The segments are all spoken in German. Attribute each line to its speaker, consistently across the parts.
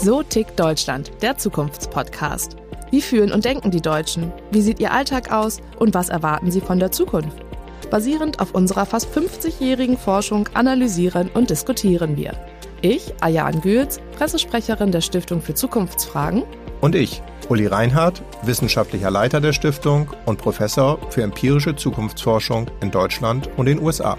Speaker 1: So tickt Deutschland, der Zukunftspodcast. Wie fühlen und denken die Deutschen? Wie sieht ihr Alltag aus? Und was erwarten sie von der Zukunft? Basierend auf unserer fast 50-jährigen Forschung analysieren und diskutieren wir. Ich, Ayaan Gülz, Pressesprecherin der Stiftung für Zukunftsfragen.
Speaker 2: Und ich, Uli Reinhardt, wissenschaftlicher Leiter der Stiftung und Professor für empirische Zukunftsforschung in Deutschland und den USA.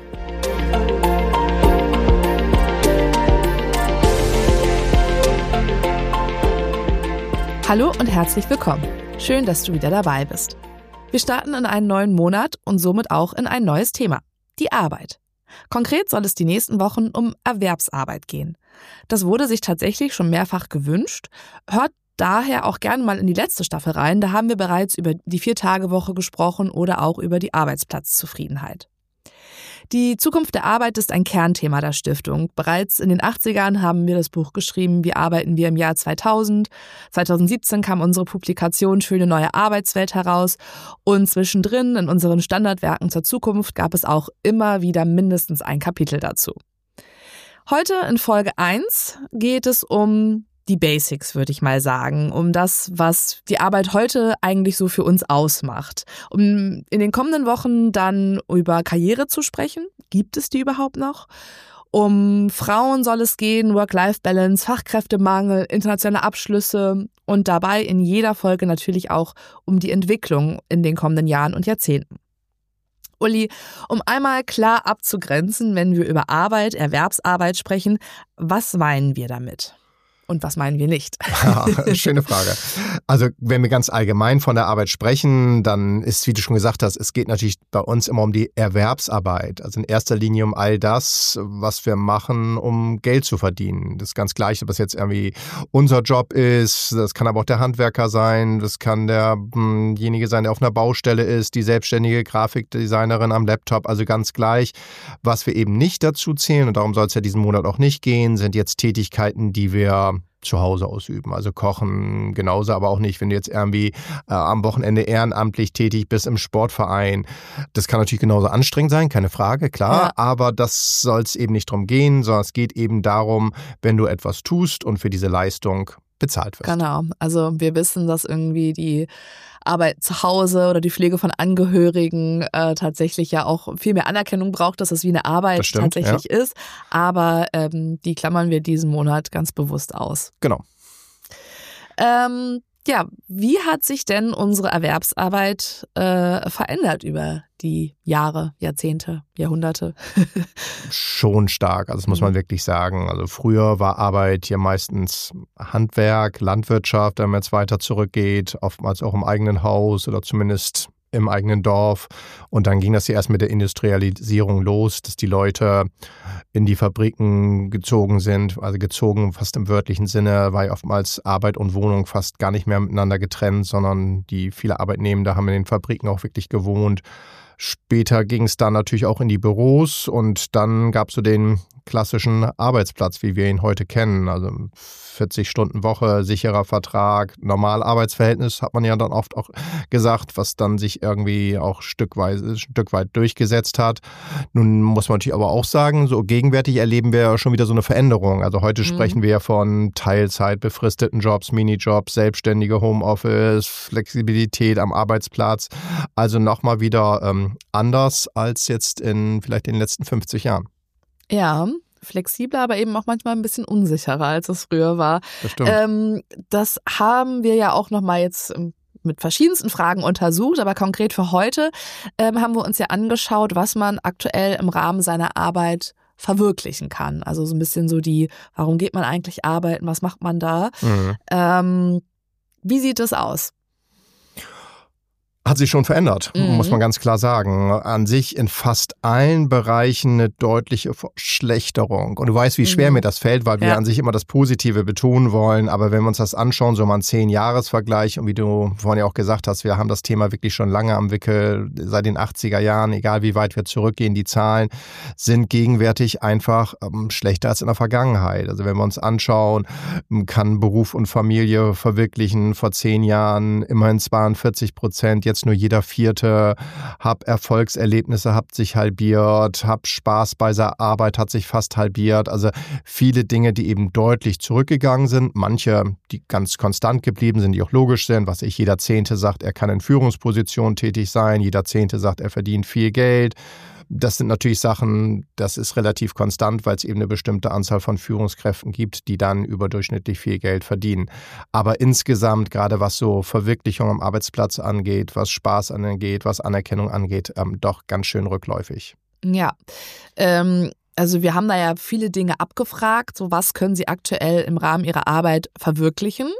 Speaker 1: Hallo und herzlich willkommen. Schön, dass du wieder dabei bist. Wir starten in einen neuen Monat und somit auch in ein neues Thema, die Arbeit. Konkret soll es die nächsten Wochen um Erwerbsarbeit gehen. Das wurde sich tatsächlich schon mehrfach gewünscht. Hört daher auch gerne mal in die letzte Staffel rein. Da haben wir bereits über die 4-Tage-Woche gesprochen oder auch über die Arbeitsplatzzufriedenheit. Die Zukunft der Arbeit ist ein Kernthema der Stiftung. Bereits in den 80ern haben wir das Buch geschrieben, Wie arbeiten wir im Jahr 2000. 2017 kam unsere Publikation Schöne neue Arbeitswelt heraus. Und zwischendrin in unseren Standardwerken zur Zukunft gab es auch immer wieder mindestens ein Kapitel dazu. Heute in Folge 1 geht es um die Basics, würde ich mal sagen, um das, was die Arbeit heute eigentlich so für uns ausmacht. Um in den kommenden Wochen dann über Karriere zu sprechen, gibt es die überhaupt noch? Um Frauen soll es gehen, Work-Life-Balance, Fachkräftemangel, internationale Abschlüsse und dabei in jeder Folge natürlich auch um die Entwicklung in den kommenden Jahren und Jahrzehnten. Uli, um einmal klar abzugrenzen, wenn wir über Arbeit, Erwerbsarbeit sprechen, was meinen wir damit? Und was meinen wir nicht?
Speaker 2: Schöne Frage. Also wenn wir ganz allgemein von der Arbeit sprechen, dann ist, wie du schon gesagt hast, es geht natürlich bei uns immer um die Erwerbsarbeit. Also in erster Linie um all das, was wir machen, um Geld zu verdienen. Das ist ganz gleich, ob das jetzt irgendwie unser Job ist, das kann aber auch der Handwerker sein, das kann derjenige sein, der auf einer Baustelle ist, die selbstständige Grafikdesignerin am Laptop. Also ganz gleich, was wir eben nicht dazu zählen, und darum soll es ja diesen Monat auch nicht gehen, sind jetzt Tätigkeiten, die wir zu Hause ausüben. Also kochen genauso, aber auch nicht, wenn du jetzt irgendwie am Wochenende ehrenamtlich tätig bist im Sportverein. Das kann natürlich genauso anstrengend sein, keine Frage, klar. Ja. Aber das soll es eben nicht drum gehen, sondern es geht eben darum, wenn du etwas tust und für diese Leistung bezahlt wirst.
Speaker 1: Genau, also wir wissen, dass irgendwie die Arbeit zu Hause oder die Pflege von Angehörigen tatsächlich ja auch viel mehr Anerkennung braucht, dass es wie eine Arbeit tatsächlich ist. Aber die klammern wir diesen Monat ganz bewusst aus.
Speaker 2: Genau.
Speaker 1: Ja, wie hat sich denn unsere Erwerbsarbeit verändert über die Jahre, Jahrzehnte, Jahrhunderte?
Speaker 2: Schon stark, also das muss man wirklich sagen. Also früher war Arbeit hier meistens Handwerk, Landwirtschaft, wenn man jetzt weiter zurückgeht, oftmals auch im eigenen Haus oder zumindest im eigenen Dorf. Und dann ging das ja erst mit der Industrialisierung los, dass die Leute in die Fabriken gezogen sind, also gezogen fast im wörtlichen Sinne, war ja oftmals Arbeit und Wohnung fast gar nicht mehr miteinander getrennt, sondern die viele Arbeitnehmende haben in den Fabriken auch wirklich gewohnt. Später ging es dann natürlich auch in die Büros und dann gab es so den klassischen Arbeitsplatz, wie wir ihn heute kennen. Also 40-Stunden-Woche, sicherer Vertrag, normal Arbeitsverhältnis, hat man ja dann oft auch gesagt, was dann sich irgendwie auch ein Stück weit durchgesetzt hat. Nun muss man natürlich aber auch sagen, so gegenwärtig erleben wir ja schon wieder so eine Veränderung. Also heute sprechen wir von Teilzeit, befristeten Jobs, Minijobs, selbstständige Homeoffice, Flexibilität am Arbeitsplatz. Also nochmal wieder anders als jetzt vielleicht in den letzten 50 Jahren.
Speaker 1: Ja, flexibler, aber eben auch manchmal ein bisschen unsicherer, als es früher war.
Speaker 2: Das stimmt.
Speaker 1: Das haben wir ja auch nochmal jetzt mit verschiedensten Fragen untersucht, aber konkret für heute haben wir uns ja angeschaut, was man aktuell im Rahmen seiner Arbeit verwirklichen kann. Also so ein bisschen so warum geht man eigentlich arbeiten, was macht man da? Wie sieht es aus?
Speaker 2: Hat sich schon verändert, muss man ganz klar sagen. An sich in fast allen Bereichen eine deutliche Verschlechterung. Und du weißt, wie schwer mir das fällt, weil wir an sich immer das Positive betonen wollen. Aber wenn wir uns das anschauen, so mal einen 10-Jahres-Vergleich, und wie du vorhin ja auch gesagt hast, wir haben das Thema wirklich schon lange am Wickel, seit den 80er Jahren, egal wie weit wir zurückgehen, die Zahlen sind gegenwärtig einfach schlechter als in der Vergangenheit. Also wenn wir uns anschauen, kann Beruf und Familie verwirklichen vor 10 Jahren immerhin 42%, jetzt jetzt nur jeder Vierte, habe Erfolgserlebnisse, hat sich halbiert, habe Spaß bei der Arbeit, hat sich fast halbiert. Also viele Dinge, die eben deutlich zurückgegangen sind. Manche, die ganz konstant geblieben sind, die auch logisch sind. Was jeder Zehnte sagt, er kann in Führungspositionen tätig sein. Jeder Zehnte sagt, er verdient viel Geld. Das sind natürlich Sachen, das ist relativ konstant, weil es eben eine bestimmte Anzahl von Führungskräften gibt, die dann überdurchschnittlich viel Geld verdienen. Aber insgesamt, gerade was so Verwirklichung am Arbeitsplatz angeht, was Spaß angeht, was Anerkennung angeht, doch ganz schön rückläufig.
Speaker 1: Ja, also wir haben da ja viele Dinge abgefragt, so was können Sie aktuell im Rahmen Ihrer Arbeit verwirklichen.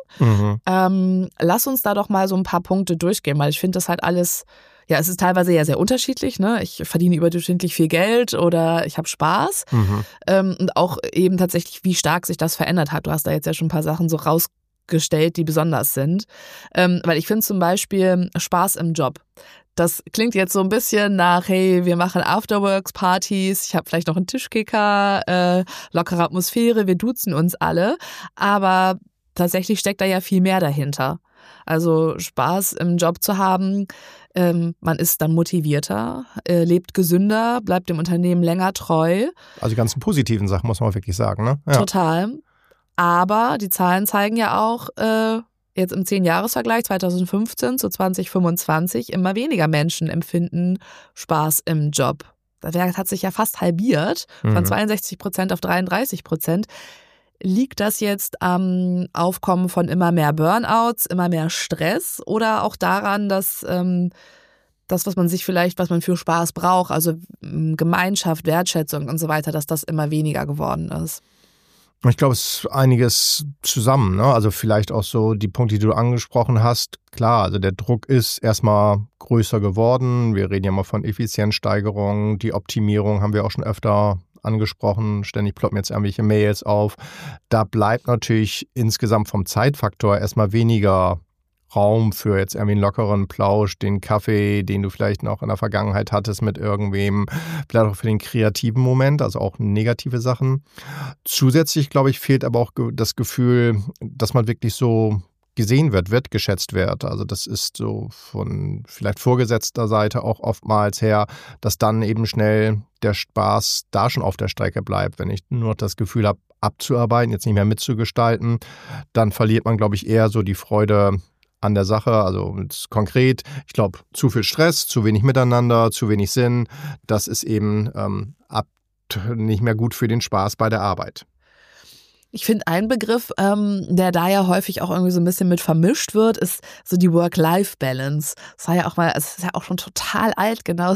Speaker 1: Lass uns da doch mal so ein paar Punkte durchgehen, weil ich finde das halt alles, ja, es ist teilweise ja sehr unterschiedlich, ne? Ich verdiene überdurchschnittlich viel Geld oder ich habe Spaß. Und auch eben tatsächlich, wie stark sich das verändert hat. Du hast da jetzt ja schon ein paar Sachen so rausgestellt, die besonders sind. Weil ich finde zum Beispiel Spaß im Job. Das klingt jetzt so ein bisschen nach, hey, wir machen Afterworks-Partys, ich habe vielleicht noch einen Tischkicker, lockere Atmosphäre, wir duzen uns alle. Aber tatsächlich steckt da ja viel mehr dahinter. Also Spaß im Job zu haben, man ist dann motivierter, lebt gesünder, bleibt dem Unternehmen länger treu.
Speaker 2: Also die ganzen positiven Sachen, muss man wirklich sagen, ne? Ja.
Speaker 1: Total. Aber die Zahlen zeigen ja auch, jetzt im 10-Jahres-Vergleich 2015 zu 2025 immer weniger Menschen empfinden Spaß im Job. Der Wert hat sich ja fast halbiert, von 62% auf 33%. Liegt das jetzt am Aufkommen von immer mehr Burnouts, immer mehr Stress oder auch daran, dass das, was man für Spaß braucht, also Gemeinschaft, Wertschätzung und so weiter, dass das immer weniger geworden ist?
Speaker 2: Ich glaube, es ist einiges zusammen, ne? Also vielleicht auch so die Punkte, die du angesprochen hast. Klar, also der Druck ist erstmal größer geworden. Wir reden ja mal von Effizienzsteigerung, die Optimierung haben wir auch schon öfter angesprochen. Ständig ploppen jetzt irgendwelche Mails auf. Da bleibt natürlich insgesamt vom Zeitfaktor erstmal weniger Raum für jetzt irgendwie einen lockeren Plausch, den Kaffee, den du vielleicht noch in der Vergangenheit hattest mit irgendwem, vielleicht auch für den kreativen Moment, also auch negative Sachen. Zusätzlich, glaube ich, fehlt aber auch das Gefühl, dass man wirklich so gesehen wird, wertgeschätzt wird. Also das ist so von vielleicht vorgesetzter Seite auch oftmals her, dass dann eben schnell der Spaß da schon auf der Strecke bleibt. Wenn ich nur das Gefühl habe, abzuarbeiten, jetzt nicht mehr mitzugestalten, dann verliert man, glaube ich, eher so die Freude an der Sache. Also konkret, ich glaube, zu viel Stress, zu wenig Miteinander, zu wenig Sinn, das ist eben nicht mehr gut für den Spaß bei der Arbeit.
Speaker 1: Ich finde, ein Begriff, der da ja häufig auch irgendwie so ein bisschen mit vermischt wird, ist so die Work-Life-Balance. Das war ja auch mal, es ist ja auch schon total alt, genau.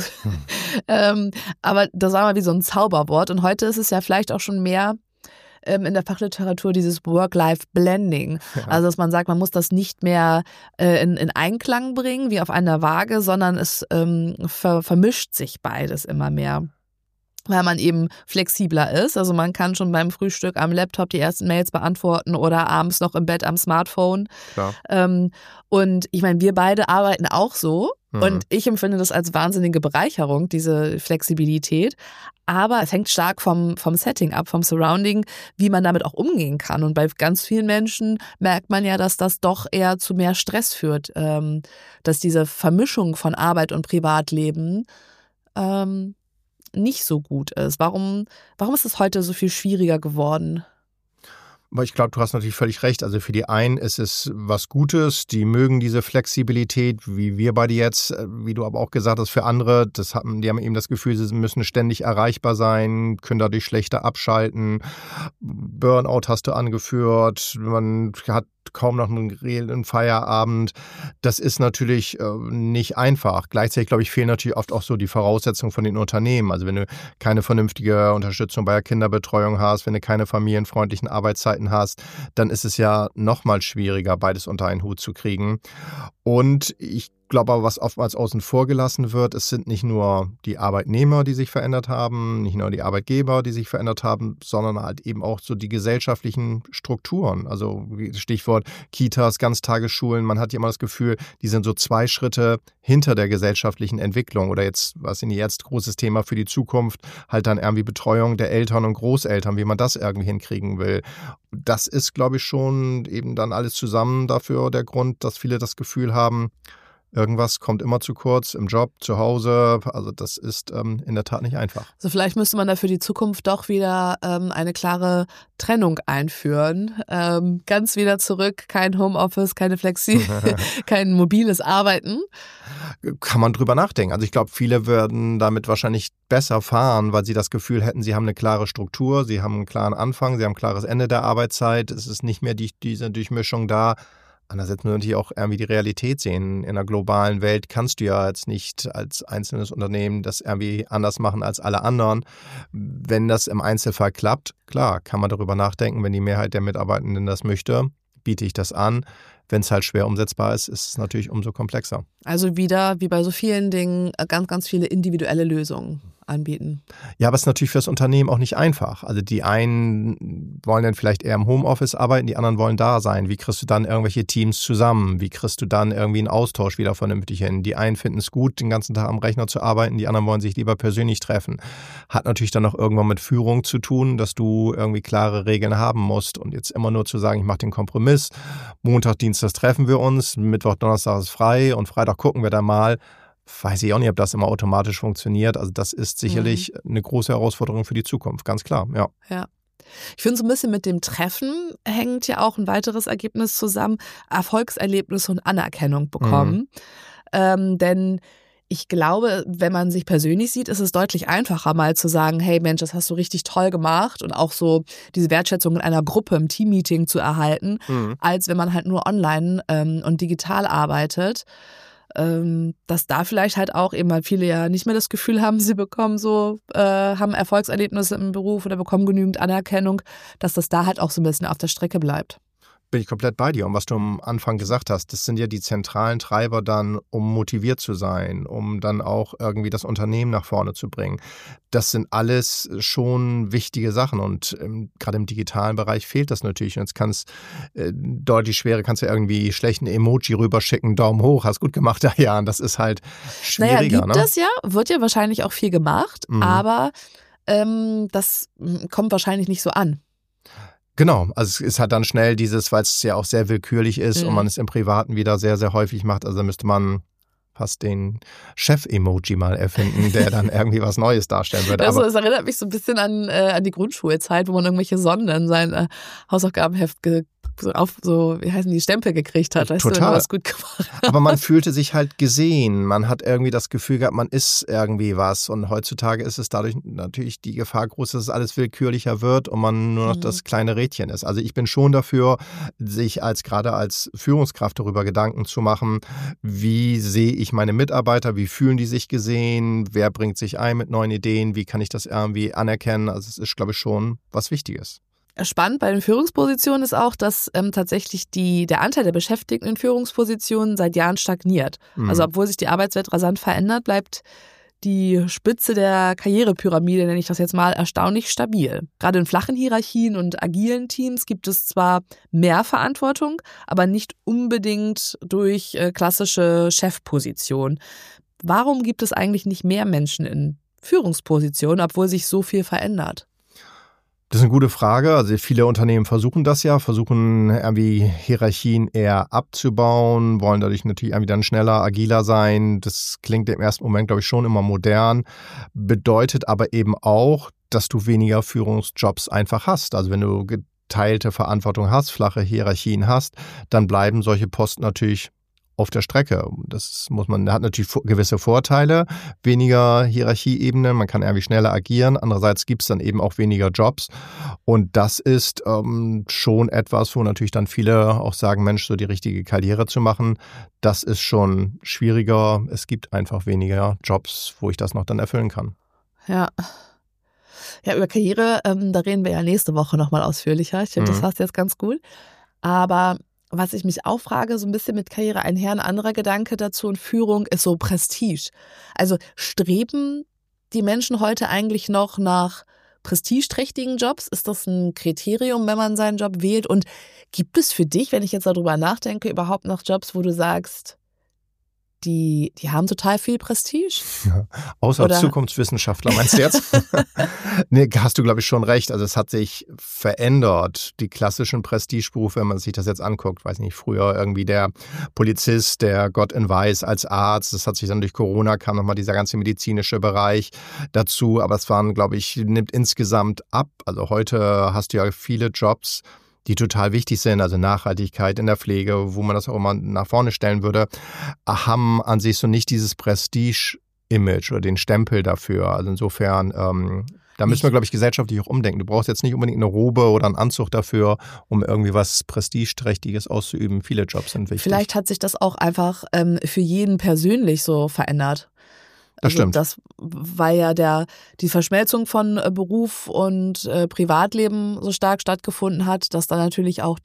Speaker 1: Aber das war mal wie so ein Zauberwort. Und heute ist es ja vielleicht auch schon mehr in der Fachliteratur dieses Work-Life-Blending. Ja. Also, dass man sagt, man muss das nicht mehr in Einklang bringen, wie auf einer Waage, sondern es vermischt sich beides immer mehr. Weil man eben flexibler ist. Also man kann schon beim Frühstück am Laptop die ersten Mails beantworten oder abends noch im Bett am Smartphone.
Speaker 2: Klar.
Speaker 1: Und ich meine, wir beide arbeiten auch so. Und ich empfinde das als wahnsinnige Bereicherung, diese Flexibilität. Aber es hängt stark vom Setting ab, vom Surrounding, wie man damit auch umgehen kann. Und bei ganz vielen Menschen merkt man ja, dass das doch eher zu mehr Stress führt. Dass diese Vermischung von Arbeit und Privatleben nicht so gut ist. Warum ist es heute so viel schwieriger geworden?
Speaker 2: Aber ich glaube, du hast natürlich völlig recht. Also für die einen ist es was Gutes, die mögen diese Flexibilität, wie wir beide jetzt, wie du aber auch gesagt hast, für andere, die haben eben das Gefühl, sie müssen ständig erreichbar sein, können dadurch schlechter abschalten. Burnout hast du angeführt, man hat kaum noch einen Feierabend. Das ist natürlich nicht einfach. Gleichzeitig, glaube ich, fehlen natürlich oft auch so die Voraussetzungen von den Unternehmen. Also wenn du keine vernünftige Unterstützung bei der Kinderbetreuung hast, wenn du keine familienfreundlichen Arbeitszeiten hast, dann ist es ja noch mal schwieriger, beides unter einen Hut zu kriegen. Und ich glaube aber, was oftmals außen vor gelassen wird, es sind nicht nur die Arbeitnehmer, die sich verändert haben, nicht nur die Arbeitgeber, die sich verändert haben, sondern halt eben auch so die gesellschaftlichen Strukturen. Also Stichwort Kitas, Ganztagesschulen. Man hat ja immer das Gefühl, die sind so 2 Schritte hinter der gesellschaftlichen Entwicklung. Oder jetzt, was jetzt großes Thema für die Zukunft, halt dann irgendwie Betreuung der Eltern und Großeltern, wie man das irgendwie hinkriegen will. Das ist, glaube ich, schon eben dann alles zusammen dafür der Grund, dass viele das Gefühl haben, Irgendwas kommt immer zu kurz, im Job, zu Hause. Also das ist in der Tat nicht einfach.
Speaker 1: Also vielleicht müsste man da für die Zukunft doch wieder eine klare Trennung einführen. Ganz wieder zurück, kein Homeoffice, keine Flexi, kein mobiles Arbeiten.
Speaker 2: Kann man drüber nachdenken. Also ich glaube, viele würden damit wahrscheinlich besser fahren, weil sie das Gefühl hätten, sie haben eine klare Struktur, sie haben einen klaren Anfang, sie haben ein klares Ende der Arbeitszeit. Es ist nicht mehr diese Durchmischung da. Andererseits muss man natürlich auch irgendwie die Realität sehen. In einer globalen Welt kannst du ja jetzt nicht als einzelnes Unternehmen das irgendwie anders machen als alle anderen. Wenn das im Einzelfall klappt, klar, kann man darüber nachdenken, wenn die Mehrheit der Mitarbeitenden das möchte, biete ich das an. Wenn es halt schwer umsetzbar ist, ist es natürlich umso komplexer.
Speaker 1: Also wieder, wie bei so vielen Dingen, ganz, ganz viele individuelle Lösungen anbieten.
Speaker 2: Ja, aber es ist natürlich für das Unternehmen auch nicht einfach. Also die einen wollen dann vielleicht eher im Homeoffice arbeiten, die anderen wollen da sein. Wie kriegst du dann irgendwelche Teams zusammen? Wie kriegst du dann irgendwie einen Austausch wieder vernünftig hin? Die einen finden es gut, den ganzen Tag am Rechner zu arbeiten, die anderen wollen sich lieber persönlich treffen. Hat natürlich dann auch irgendwann mit Führung zu tun, dass du irgendwie klare Regeln haben musst. Und jetzt immer nur zu sagen, ich mache den Kompromiss, Montag, Dienstag treffen wir uns, Mittwoch, Donnerstag ist frei und Freitag gucken wir dann mal. Weiß ich auch nicht, ob das immer automatisch funktioniert. Also das ist sicherlich eine große Herausforderung für die Zukunft, ganz klar, ja.
Speaker 1: Ja. Ich finde, so ein bisschen mit dem Treffen hängt ja auch ein weiteres Ergebnis zusammen, Erfolgserlebnis und Anerkennung bekommen. Denn ich glaube, wenn man sich persönlich sieht, ist es deutlich einfacher, mal zu sagen, hey Mensch, das hast du richtig toll gemacht und auch so diese Wertschätzung in einer Gruppe im Teammeeting zu erhalten, als wenn man halt nur online und digital arbeitet. Dass da vielleicht halt auch eben, weil viele ja nicht mehr das Gefühl haben, sie bekommen haben Erfolgserlebnisse im Beruf oder bekommen genügend Anerkennung, dass das da halt auch so ein bisschen auf der Strecke bleibt.
Speaker 2: Bin ich komplett bei dir. Und was du am Anfang gesagt hast, das sind ja die zentralen Treiber dann, um motiviert zu sein, um dann auch irgendwie das Unternehmen nach vorne zu bringen. Das sind alles schon wichtige Sachen und gerade im digitalen Bereich fehlt das natürlich. Und jetzt kann es deutlich schwerer, kannst du irgendwie schlechten Emoji rüberschicken, Daumen hoch, hast gut gemacht, ja, und das ist halt schwieriger.
Speaker 1: Naja, gibt es ja, wird ja wahrscheinlich auch viel gemacht, aber das kommt wahrscheinlich nicht so an.
Speaker 2: Genau, also es ist halt dann schnell dieses, weil es ja auch sehr willkürlich ist und man es im Privaten wieder sehr, sehr häufig macht. Also da müsste man fast den Chef-Emoji mal erfinden, der dann irgendwie was Neues darstellen würde.
Speaker 1: Also es erinnert mich so ein bisschen an die Grundschulzeit, wo man irgendwelche Sonden in sein Hausaufgabenheft wie heißen die, Stempel gekriegt hat. Weißt
Speaker 2: Total.
Speaker 1: Du, wenn man was gut gemacht hat.
Speaker 2: Aber man fühlte sich halt gesehen. Man hat irgendwie das Gefühl gehabt, man ist irgendwie was. Und heutzutage ist es dadurch natürlich die Gefahr groß, dass es alles willkürlicher wird und man nur noch das kleine Rädchen ist. Also ich bin schon dafür, sich gerade als Führungskraft darüber Gedanken zu machen, wie sehe ich meine Mitarbeiter, wie fühlen die sich gesehen, wer bringt sich ein mit neuen Ideen, wie kann ich das irgendwie anerkennen. Also es ist, glaube ich, schon was Wichtiges.
Speaker 1: Spannend bei den Führungspositionen ist auch, dass tatsächlich der Anteil der Beschäftigten in Führungspositionen seit Jahren stagniert. Also obwohl sich die Arbeitswelt rasant verändert, bleibt die Spitze der Karrierepyramide, nenne ich das jetzt mal, erstaunlich stabil. Gerade in flachen Hierarchien und agilen Teams gibt es zwar mehr Verantwortung, aber nicht unbedingt durch klassische Chefpositionen. Warum gibt es eigentlich nicht mehr Menschen in Führungspositionen, obwohl sich so viel verändert?
Speaker 2: Das ist eine gute Frage. Also viele Unternehmen versuchen das ja, versuchen irgendwie Hierarchien eher abzubauen, wollen dadurch natürlich irgendwie dann schneller, agiler sein. Das klingt im ersten Moment, glaube ich, schon immer modern, bedeutet aber eben auch, dass du weniger Führungsjobs einfach hast. Also wenn du geteilte Verantwortung hast, flache Hierarchien hast, dann bleiben solche Posten natürlich auf der Strecke. Das hat natürlich gewisse Vorteile, weniger Hierarchieebene, man kann irgendwie schneller agieren. Andererseits gibt es dann eben auch weniger Jobs. Und das ist schon etwas, wo natürlich dann viele auch sagen, Mensch, so die richtige Karriere zu machen, das ist schon schwieriger. Es gibt einfach weniger Jobs, wo ich das noch dann erfüllen kann.
Speaker 1: Ja. Ja, über Karriere, da reden wir ja nächste Woche nochmal ausführlicher. Ich finde, das passt jetzt ganz gut. Aber was ich mich auch frage, so ein bisschen mit Karriere einher, ein anderer Gedanke dazu und Führung ist so Prestige. Also streben die Menschen heute eigentlich noch nach prestigeträchtigen Jobs? Ist das ein Kriterium, wenn man seinen Job wählt? Und gibt es für dich, wenn ich jetzt darüber nachdenke, überhaupt noch Jobs, wo du sagst, die haben total viel Prestige.
Speaker 2: Ja, außer oder? Zukunftswissenschaftler, meinst du jetzt? Nee, hast du, glaube ich, schon recht. Also es hat sich verändert. Die klassischen Prestigeberufe, wenn man sich das jetzt anguckt, weiß nicht, früher irgendwie der Polizist, der Gott in Weiß als Arzt, das hat sich dann durch Corona, kam nochmal dieser ganze medizinische Bereich dazu, aber es waren, glaube ich, nimmt insgesamt ab. Also heute hast du ja viele Jobs, die total wichtig sind, also Nachhaltigkeit in der Pflege, wo man das auch immer nach vorne stellen würde, haben an sich so nicht dieses Prestige-Image oder den Stempel dafür. Also insofern, da müssen wir, glaube ich, gesellschaftlich auch umdenken. Du brauchst jetzt nicht unbedingt eine Robe oder einen Anzug dafür, um irgendwie was Prestigeträchtiges auszuüben. Viele Jobs sind wichtig.
Speaker 1: Vielleicht hat sich das auch einfach für jeden persönlich so verändert.
Speaker 2: Das stimmt.
Speaker 1: Weil ja die Verschmelzung von Beruf und Privatleben so stark stattgefunden hat, dass da natürlich auch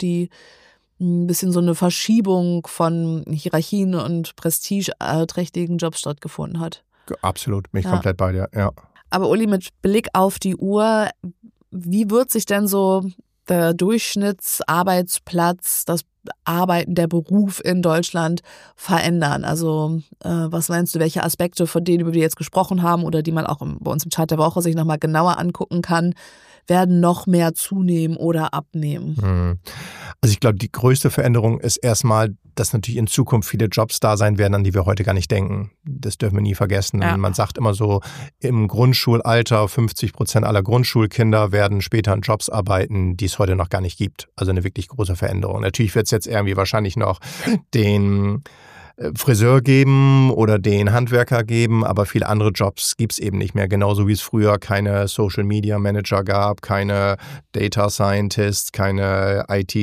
Speaker 1: ein bisschen so eine Verschiebung von Hierarchien und prestigeträchtigen Jobs stattgefunden hat.
Speaker 2: Absolut, bin ich komplett bei dir, ja.
Speaker 1: Aber Uli, mit Blick auf die Uhr, wie wird sich denn so der Durchschnittsarbeitsplatz, das Arbeiten, der Beruf in Deutschland verändern? Also was meinst du, welche Aspekte von denen, über die wir jetzt gesprochen haben oder die man auch bei uns im Chart der Woche sich nochmal genauer angucken kann, werden noch mehr zunehmen oder abnehmen?
Speaker 2: Also ich glaube, die größte Veränderung ist erstmal, dass natürlich in Zukunft viele Jobs da sein werden, an die wir heute gar nicht denken. Das dürfen wir nie vergessen. Ja. Man sagt immer so, im Grundschulalter 50% aller Grundschulkinder werden später in Jobs arbeiten, die es heute noch gar nicht gibt. Also eine wirklich große Veränderung. Natürlich wird es jetzt irgendwie wahrscheinlich noch den Friseur geben oder den Handwerker geben, aber viele andere Jobs gibt es eben nicht mehr. Genauso wie es früher keine Social Media Manager gab, keine Data Scientists, keine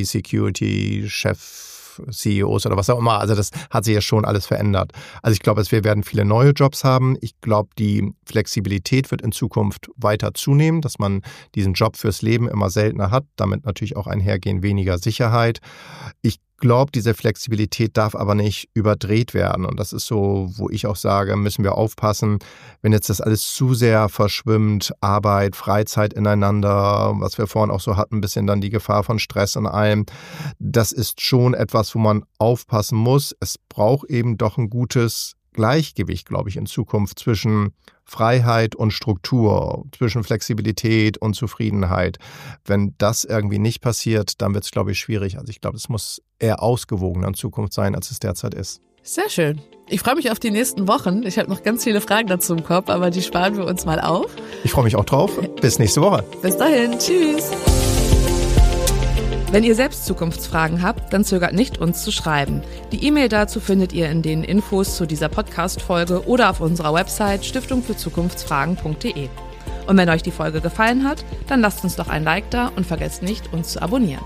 Speaker 2: IT-Security-Chef CEOs oder was auch immer. Also das hat sich ja schon alles verändert. Also ich glaube, wir werden viele neue Jobs haben. Ich glaube, die Flexibilität wird in Zukunft weiter zunehmen, dass man diesen Job fürs Leben immer seltener hat. Damit natürlich auch einhergehen weniger Sicherheit. Ich glaube, diese Flexibilität darf aber nicht überdreht werden. Und das ist so, wo ich auch sage, müssen wir aufpassen, wenn jetzt das alles zu sehr verschwimmt, Arbeit, Freizeit ineinander, was wir vorhin auch so hatten, ein bisschen dann die Gefahr von Stress und allem. Das ist schon etwas, wo man aufpassen muss. Es braucht eben doch ein gutes Gleichgewicht, glaube ich, in Zukunft zwischen Freiheit und Struktur, zwischen Flexibilität und Zufriedenheit. Wenn das irgendwie nicht passiert, dann wird es, glaube ich, schwierig. Also ich glaube, es muss eher ausgewogener in Zukunft sein, als es derzeit ist.
Speaker 1: Sehr schön. Ich freue mich auf die nächsten Wochen. Ich habe noch ganz viele Fragen dazu im Kopf, aber die sparen wir uns mal auf.
Speaker 2: Ich freue mich auch drauf. Bis nächste Woche.
Speaker 1: Bis dahin. Tschüss. Wenn ihr selbst Zukunftsfragen habt, dann zögert nicht, uns zu schreiben. Die E-Mail dazu findet ihr in den Infos zu dieser Podcast-Folge oder auf unserer Website stiftungfürzukunftsfragen.de. Und wenn euch die Folge gefallen hat, dann lasst uns doch ein Like da und vergesst nicht, uns zu abonnieren.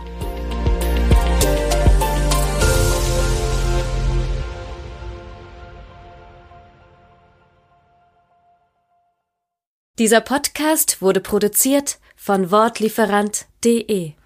Speaker 3: Dieser Podcast wurde produziert von wortlieferant.de